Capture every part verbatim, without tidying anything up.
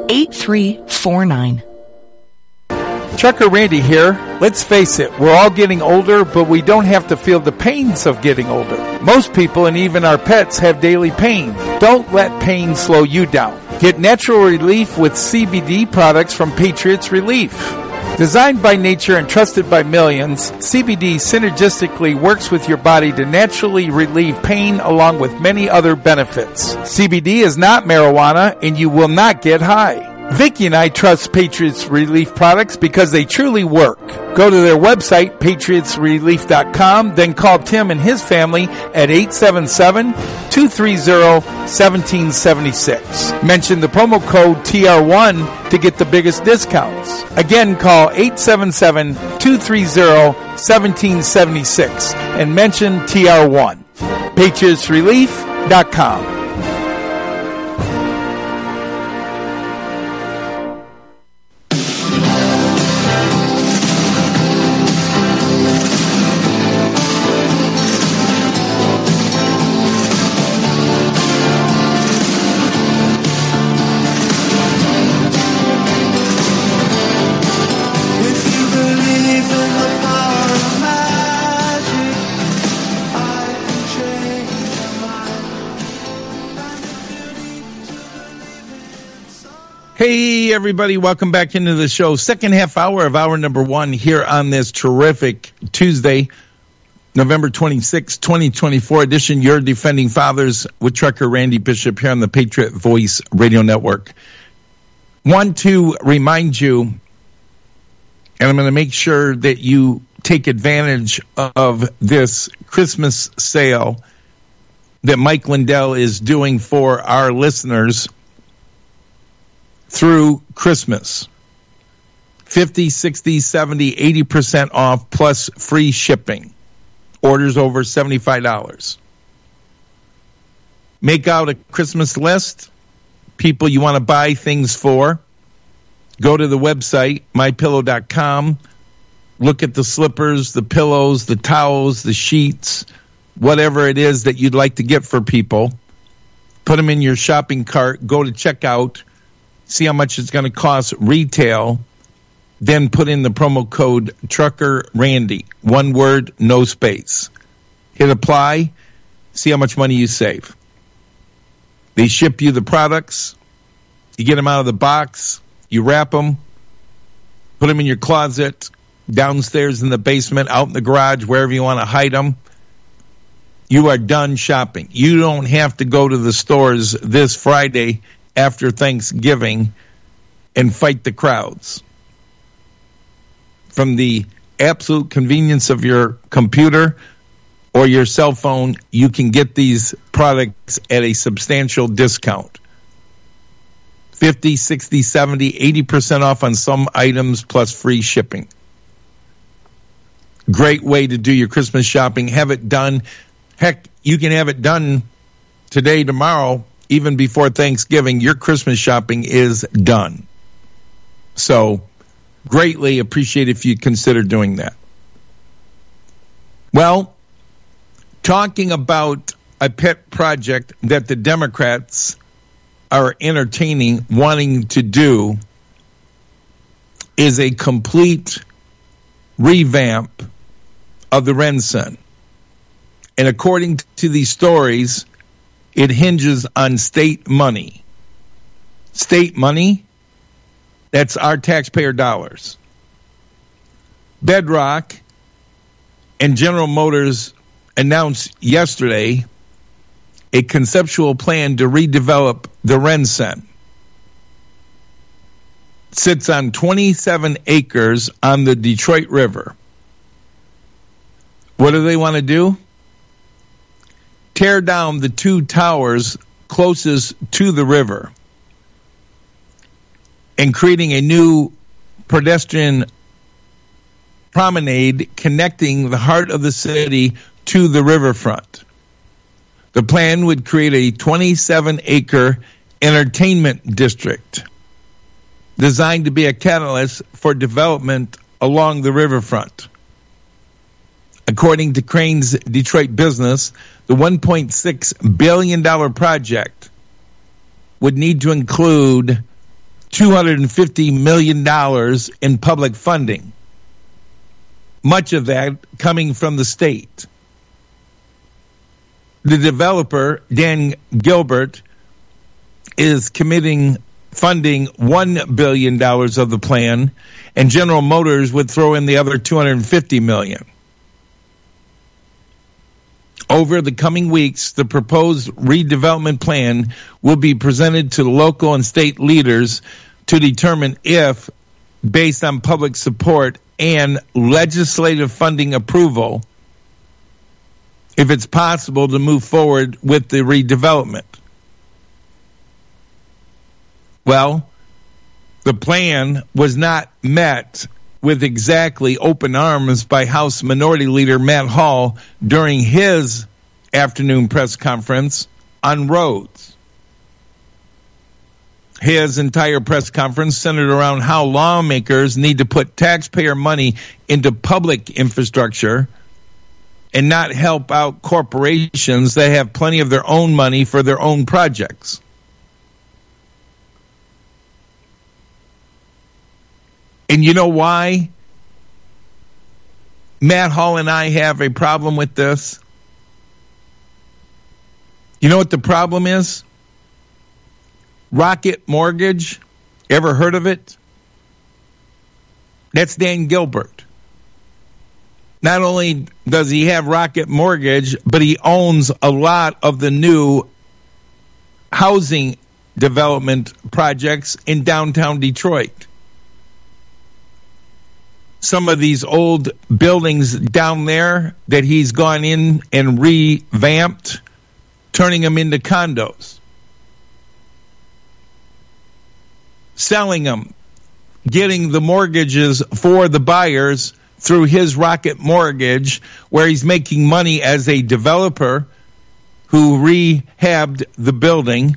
eight three four nine. Trucker Randy here. Let's face it, we're all getting older, but we don't have to feel the pains of getting older. Most people and even our pets have daily pain. Don't let pain slow you down. Get natural relief with C B D products from Patriots Relief. Designed by nature and trusted by millions, C B D synergistically works with your body to naturally relieve pain along with many other benefits. C B D is not marijuana and you will not get high. Vicki and I trust Patriots Relief products because they truly work. Go to their website, patriots relief dot com, then call Tim and his family at eight seven seven, two three zero, one seven seven six. Mention the promo code T R one to get the biggest discounts. Again, call eight seven seven, two three zero, one seven seven six and mention T R one. patriots relief dot com. Hey, everybody. Welcome back into the show. Second half hour of hour number one here on this terrific Tuesday, November twenty-sixth, twenty twenty-four edition. Your Defending Fathers with Trucker Randy Bishop here on the Patriot Voice Radio Network. Want to remind you, and I'm going to make sure that you take advantage of this Christmas sale that Mike Lindell is doing for our listeners through Christmas. fifty, sixty, seventy, eighty percent off plus free shipping. Orders over seventy-five dollars. Make out a Christmas list. People you want to buy things for. Go to the website, my pillow dot com. Look at the slippers, the pillows, the towels, the sheets, whatever it is that you'd like to get for people. Put them in your shopping cart. Go to checkout. See how much it's going to cost retail, then put in the promo code Trucker Randy. One word, no space. Hit apply, see how much money you save. They ship you the products, you get them out of the box, you wrap them, put them in your closet, downstairs in the basement, out in the garage, wherever you want to hide them. You are done shopping. You don't have to go to the stores this Friday after Thanksgiving and fight the crowds. From the absolute convenience of your computer or your cell phone, you can get these products at a substantial discount. fifty, sixty, seventy, eighty percent off on some items plus free shipping. Great way to do your Christmas shopping. Have it done. Heck, you can have it done today, tomorrow, even before Thanksgiving. Your Christmas shopping is done. So, greatly appreciate if you consider doing that. Well, talking about a pet project that the Democrats are entertaining, wanting to do, is a complete revamp of the RenCen. And according to these stories, it hinges on state money. State money? That's our taxpayer dollars. Bedrock and General Motors announced yesterday a conceptual plan to redevelop the RenCen. It sits on twenty-seven acres on the Detroit River. What do they want to do? Tear down the two towers closest to the river and creating a new pedestrian promenade connecting the heart of the city to the riverfront. The plan would create a twenty-seven acre entertainment district designed to be a catalyst for development along the riverfront. According to Crane's Detroit Business, the one point six billion dollars project would need to include two hundred fifty million dollars in public funding, much of that coming from the state. The developer, Dan Gilbert, is committing funding one billion dollars of the plan, and General Motors would throw in the other two hundred fifty million dollars. Over the coming weeks, the proposed redevelopment plan will be presented to the local and state leaders to determine if, based on public support and legislative funding approval, if it's possible to move forward with the redevelopment. Well, the plan was not met with exactly open arms by House Minority Leader Matt Hall during his afternoon press conference on roads. His entire press conference centered around how lawmakers need to put taxpayer money into public infrastructure and not help out corporations that have plenty of their own money for their own projects. And you know why Matt Hall and I have a problem with this? You know what the problem is? Rocket Mortgage. Ever heard of it? That's Dan Gilbert. Not only does he have Rocket Mortgage, but he owns a lot of the new housing development projects in downtown Detroit. Some of these old buildings down there that he's gone in and revamped, turning them into condos, selling them, getting the mortgages for the buyers through his Rocket Mortgage, where he's making money as a developer who rehabbed the building,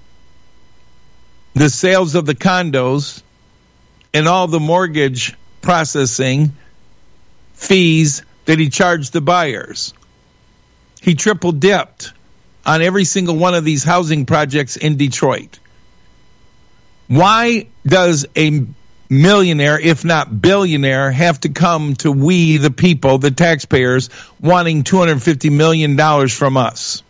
the sales of the condos, and all the mortgage processing fees that he charged the buyers. He triple dipped on every single one of these housing projects in Detroit. Why does a millionaire, if not billionaire, have to come to we, the people, the taxpayers, wanting two hundred fifty million dollars from us?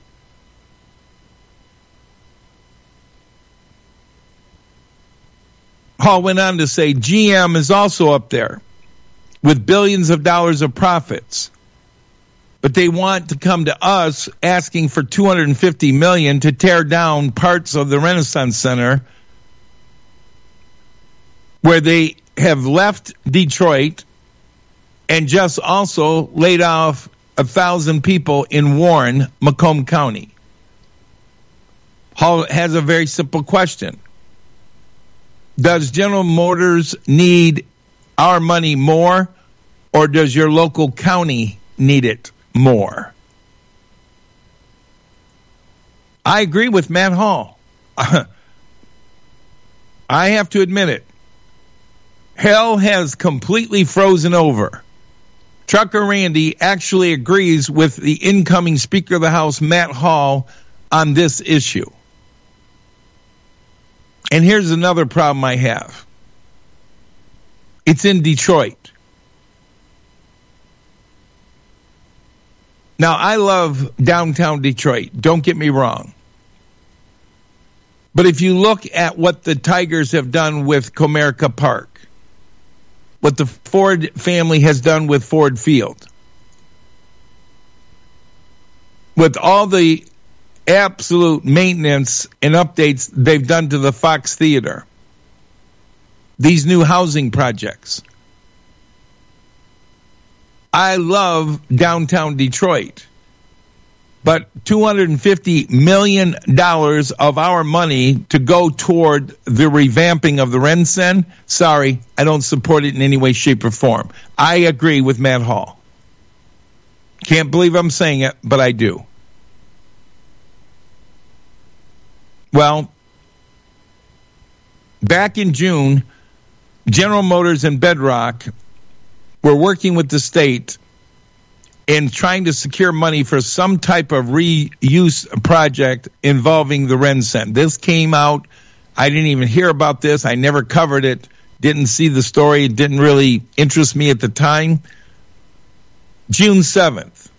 Hall went on to say G M is also up there with billions of dollars of profits, but they want to come to us asking for two hundred fifty million dollars to tear down parts of the Renaissance Center where they have left Detroit and just also laid off a thousand people in Warren, Macomb County. Hall has a very simple question. Does General Motors need our money more, or does your local county need it more? I agree with Matt Hall. I have to admit it. Hell has completely frozen over. Trucker Randy actually agrees with the incoming Speaker of the House, Matt Hall, on this issue. And here's another problem I have. It's in Detroit. Now, I love downtown Detroit. Don't get me wrong. But if you look at what the Tigers have done with Comerica Park, what the Ford family has done with Ford Field, with all the absolute maintenance and updates they've done to the Fox Theater, these new housing projects. I love downtown Detroit, but two hundred fifty million dollars of our money to go toward the revamping of the RenCen, sorry, I don't support it in any way, shape, or form. I agree with Matt Hall. Can't believe I'm saying it, but I do. Well, back in June, General Motors and Bedrock were working with the state in trying to secure money for some type of reuse project involving the RenCen. This came out I didn't even hear about this. I never covered it. Didn't see the story. It didn't really interest me at the time. June seventh.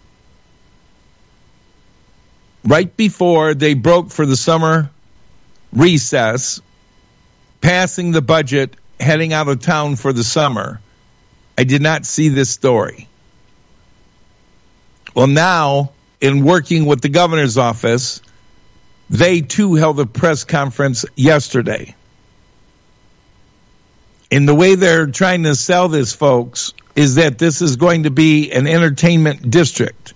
Right before they broke for the summer recess, passing the budget, heading out of town for the summer, I did not see this story. Well, now, in working with the governor's office, they too held a press conference yesterday. And the way they're trying to sell this, folks, is that this is going to be an entertainment district.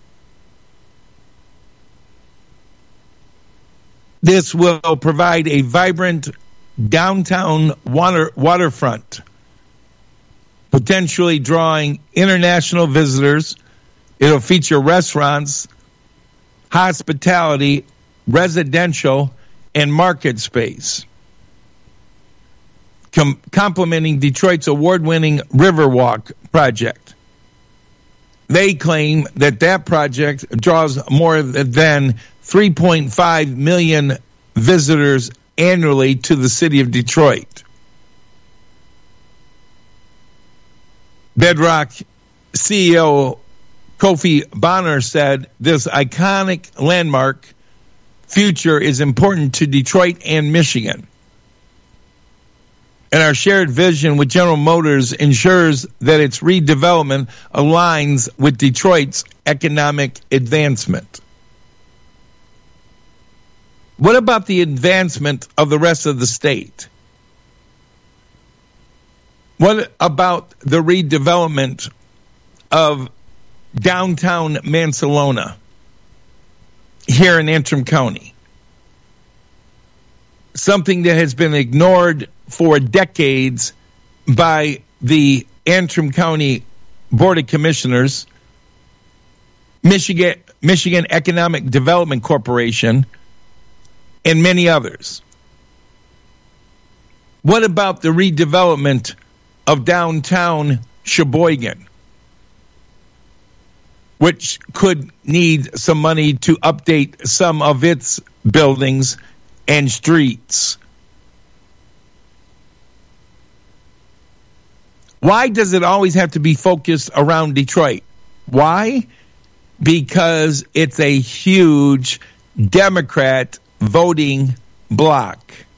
This will provide a vibrant downtown water waterfront, potentially drawing international visitors. It'll feature restaurants, hospitality, residential, and market space, Com- complementing Detroit's award-winning Riverwalk project. They claim that that project draws more than three point five million visitors annually to the city of Detroit. Bedrock C E O Kofi Bonner said, "This iconic landmark future is important to Detroit and Michigan. And our shared vision with General Motors ensures that its redevelopment aligns with Detroit's economic advancement." What about the advancement of the rest of the state? What about the redevelopment of downtown Mansalona here in Antrim County? Something that has been ignored for decades by the Antrim County Board of Commissioners, Michigan, Michigan Economic Development Corporation, and many others. What about the redevelopment of downtown Sheboygan, which could need some money to update some of its buildings and streets? Why does it always have to be focused around Detroit? Why? Because it's a huge Democrat voting bloc.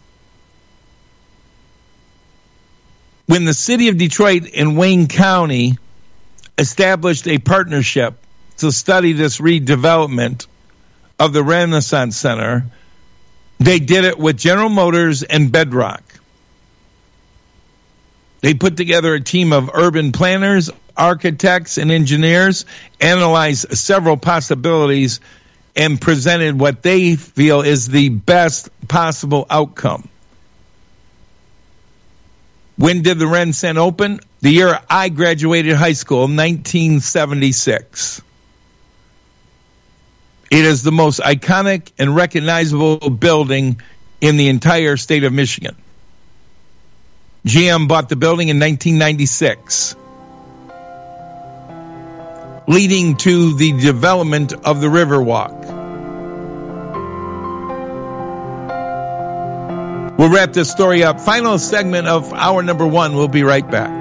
When the city of Detroit and Wayne County established a partnership to study this redevelopment of the Renaissance Center, they did it with General Motors and Bedrock. They put together a team of urban planners, architects, and engineers, analyzed several possibilities, and presented what they feel is the best possible outcome. When did the Ren Center open? The year I graduated high school, nineteen seventy-six. It is the most iconic and recognizable building in the entire state of Michigan. G M bought the building in nineteen ninety-six, leading to the development of the Riverwalk. We'll wrap this story up. Final segment of hour number one. We'll be right back.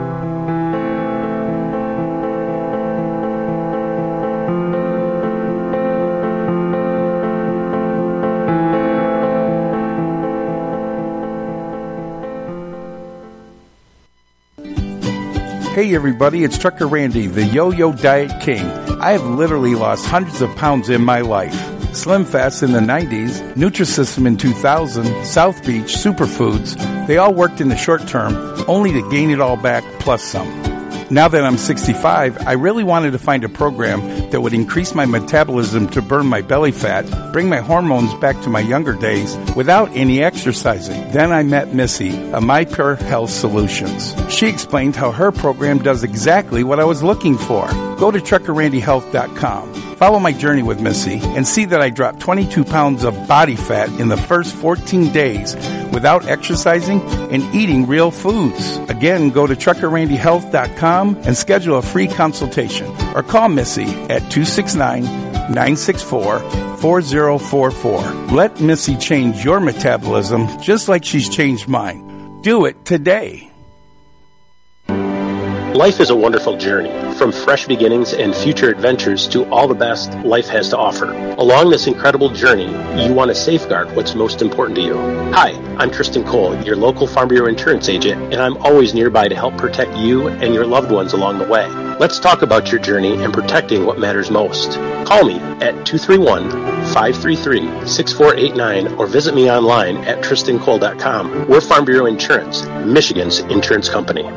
Hey everybody, it's Trucker Randy, the Yo-Yo Diet King. I have literally lost hundreds of pounds in my life. Slim Fast in the nineties, Nutrisystem in two thousand, South Beach, Superfoods, they all worked in the short term, only to gain it all back plus some. Now that I'm sixty-five, I really wanted to find a program that would increase my metabolism to burn my belly fat, bring my hormones back to my younger days without any exercising. Then I met Missy, a MyPure Health Solutions. She explained how her program does exactly what I was looking for. Go to trucker randy health dot com. Follow my journey with Missy and see that I dropped twenty-two pounds of body fat in the first fourteen days without exercising and eating real foods. Again, go to trucker randy health dot com and schedule a free consultation or call Missy at two six nine, nine six four, four zero four four. Let Missy change your metabolism just like she's changed mine. Do it today. Life is a wonderful journey, from fresh beginnings and future adventures to all the best life has to offer. Along this incredible journey, you want to safeguard what's most important to you. Hi, I'm Tristan Cole, your local Farm Bureau insurance agent, and I'm always nearby to help protect you and your loved ones along the way. Let's talk about your journey and protecting what matters most. Call me at two three one, five three three, six four eight nine or visit me online at tristan cole dot com. We're Farm Bureau Insurance, Michigan's insurance company.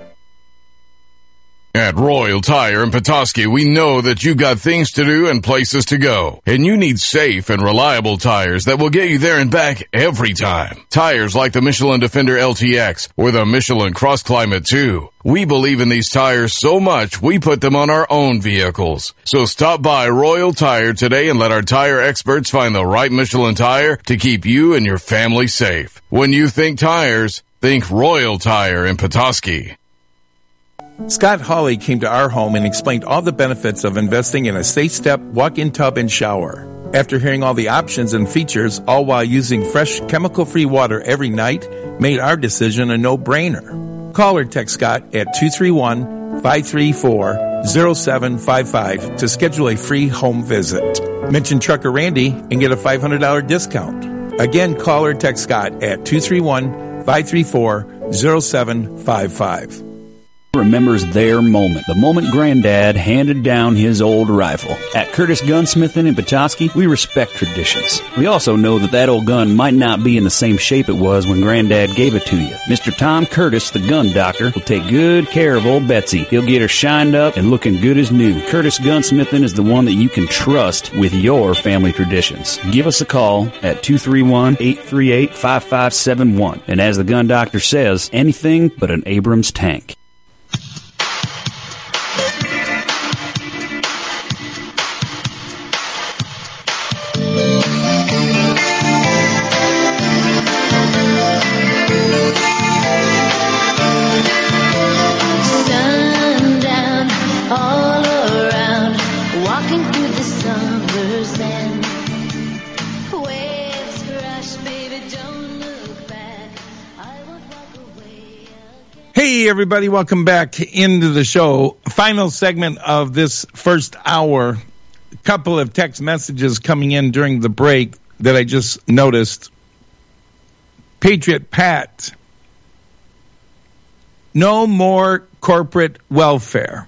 At Royal Tire in Petoskey, we know that you've got things to do and places to go, and you need safe and reliable tires that will get you there and back every time. Tires like the Michelin Defender L T X or the Michelin Cross Climate two. We believe in these tires so much, we put them on our own vehicles. So stop by Royal Tire today and let our tire experts find the right Michelin tire to keep you and your family safe. When you think tires, think Royal Tire in Petoskey. Scott Hawley came to our home and explained all the benefits of investing in a safe step, walk-in tub, and shower. After hearing all the options and features, all while using fresh, chemical-free water every night, made our decision a no-brainer. Call or text Scott at two three one, five three four, zero seven five five to schedule a free home visit. Mention Trucker Randy and get a five hundred dollars discount. Again, call or text Scott at two three one, five three four, zero seven five five. Remembers their moment, the moment Granddad handed down his old rifle. At Curtis Gunsmithing in Petoskey, we respect traditions. We also know that that old gun might not be in the same shape it was when Granddad gave it to you. Mister Tom Curtis, the gun doctor, will take good care of old Betsy. He'll get her shined up and looking good as new. Curtis Gunsmithing is the one that you can trust with your family traditions. Give us a call at two three one, eight three eight, five five seven one. And as the gun doctor says, anything but an Abrams tank. Hey, everybody, welcome back into the show. Final segment of this first hour. A couple of text messages coming in during the break that I just noticed. Patriot Pat, no more corporate welfare.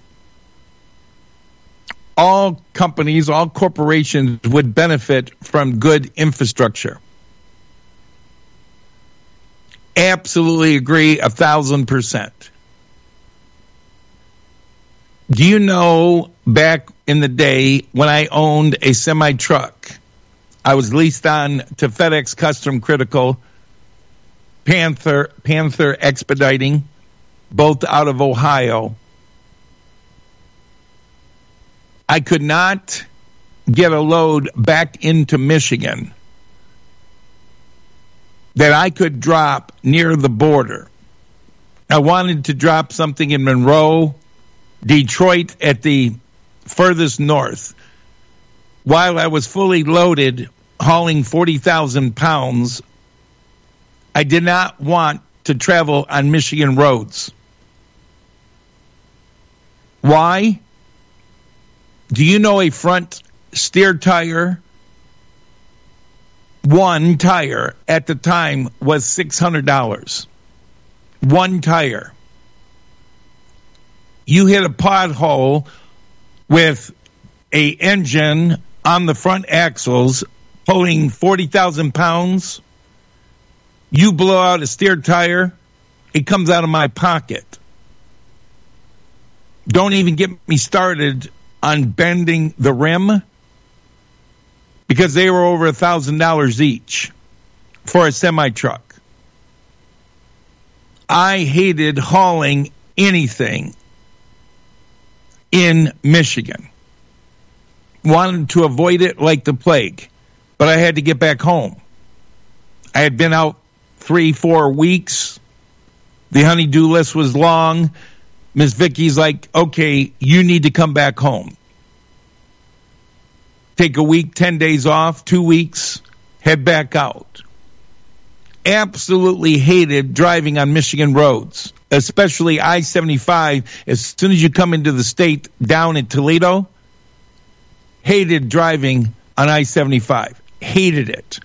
All companies, all corporations would benefit from good infrastructure. Absolutely agree, a thousand percent. Do you know back in the day when I owned a semi-truck, I was leased on to FedEx Custom Critical, Panther, Panther Expediting, both out of Ohio. I could not get a load back into Michigan that I could drop near the border. I wanted to drop something in Monroe, Detroit at the furthest north. While I was fully loaded, hauling forty thousand pounds, I did not want to travel on Michigan roads. Why? Do you know a front steer tire? One tire at the time was six hundred dollars. One tire. You hit a pothole with a engine on the front axles pulling forty thousand pounds. You blow out a steer tire, it comes out of my pocket. Don't even get me started on bending the rim, because they were over a thousand dollars each for a semi-truck. I hated hauling anything in Michigan. Wanted to avoid it like the plague, but I had to get back home. I had been out three, four weeks. The honey-do list was long. Miss Vicky's like, okay, you need to come back home. take a week, ten days off, two weeks, head back out. Absolutely hated driving on Michigan roads, especially I seventy-five. As soon as you come into the state down in Toledo, hated driving on I seventy-five. Hated it.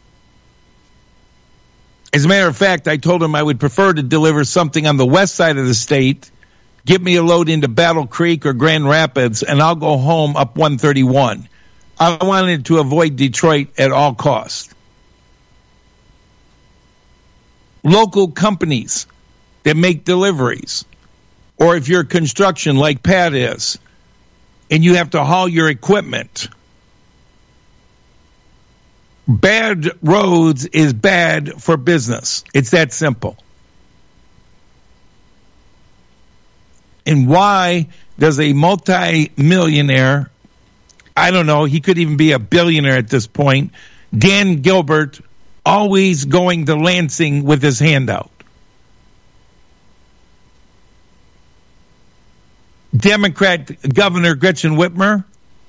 As a matter of fact, I told him I would prefer to deliver something on the west side of the state, get me a load into Battle Creek or Grand Rapids, and I'll go home up one thirty-one. I wanted to avoid Detroit at all costs. Local companies that make deliveries, or if you're construction like Pat is, and you have to haul your equipment, bad roads is bad for business. It's that simple. And why does a multi-millionaire, I don't know, he could even be a billionaire at this point, Dan Gilbert, always going to Lansing with his hand out? Democrat Governor Gretchen Whitmer,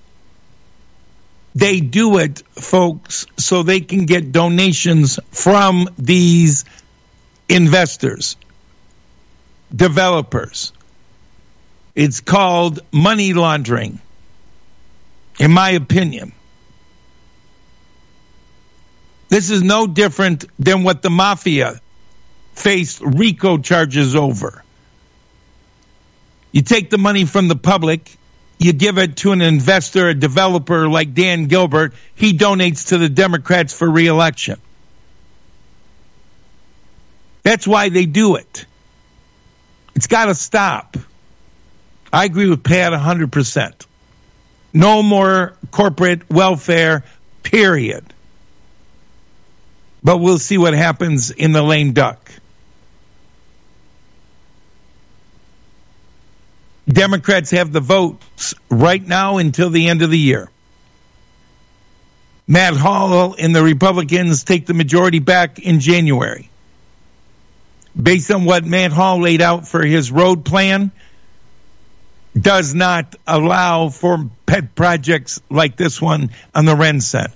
they do it, folks, so they can get donations from these investors, developers. It's called money laundering, in my opinion. This is no different than what the mafia faced RICO charges over. You take the money from the public, you give it to an investor, a developer like Dan Gilbert, he donates to the Democrats for re-election. That's why they do it. It's got to stop. I agree with Pat one hundred percent. No more corporate welfare, period. But we'll see what happens in the lame duck. Democrats have the votes right now until the end of the year. Matt Hall and the Republicans take the majority back in January. Based on what Matt Hall laid out for his road plan, does not allow for pet projects like this one on the Ren set.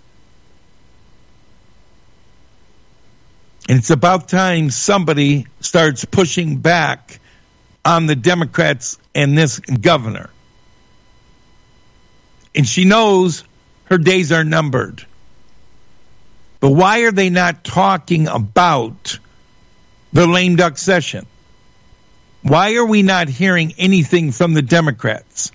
And it's about time somebody starts pushing back on the Democrats and this governor. And she knows her days are numbered. But why are they not talking about the lame duck session? Why are we not hearing anything from the Democrats?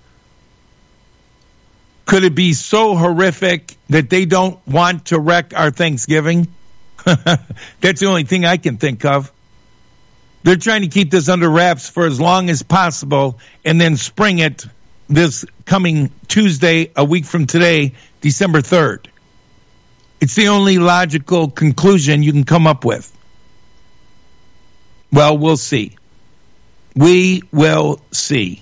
Could it be so horrific that they don't want to wreck our Thanksgiving? That's the only thing I can think of. They're trying to keep this under wraps for as long as possible and then spring it this coming Tuesday, a week from today, December third. It's the only logical conclusion you can come up with. Well, we'll see. We will see.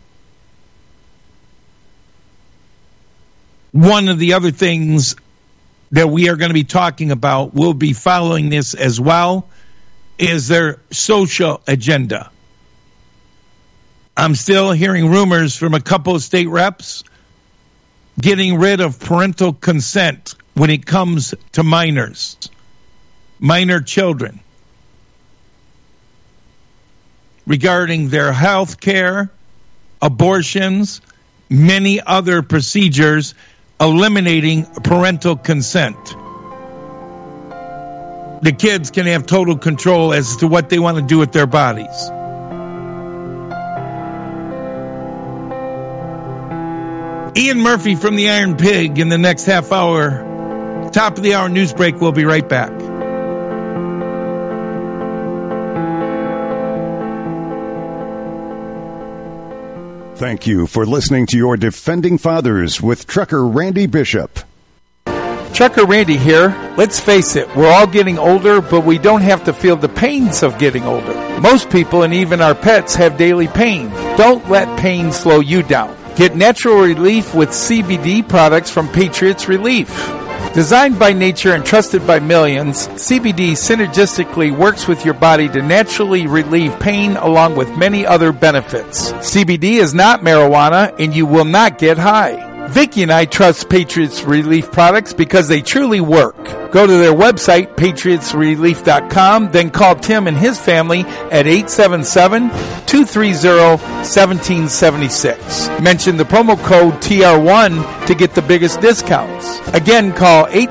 One of the other things that we are going to be talking about, we'll be following this as well, is their social agenda. I'm still hearing rumors from a couple of state reps getting rid of parental consent when it comes to minors, minor children, regarding their health care, abortions, many other procedures, eliminating parental consent. The kids can have total control as to what they want to do with their bodies. Ian Murphy from the Iron Pig in the next half hour. Top of the hour news break. We'll be right back. Thank you for listening to your Defending Fathers with Trucker Randy Bishop. Trucker Randy here. Let's face it, we're all getting older, but we don't have to feel the pains of getting older. Most people and even our pets have daily pain. Don't let pain slow you down. Get natural relief with C B D products from Patriots Relief. Designed by nature and trusted by millions, C B D synergistically works with your body to naturally relieve pain along with many other benefits. C B D is not marijuana and you will not get high. Vicky and I trust Patriots Relief products because they truly work. Go to their website, patriots relief dot com, then call Tim and his family at eight seven seven, two three zero, one seven seven six. Mention the promo code T R one to get the biggest discounts. Again, call eight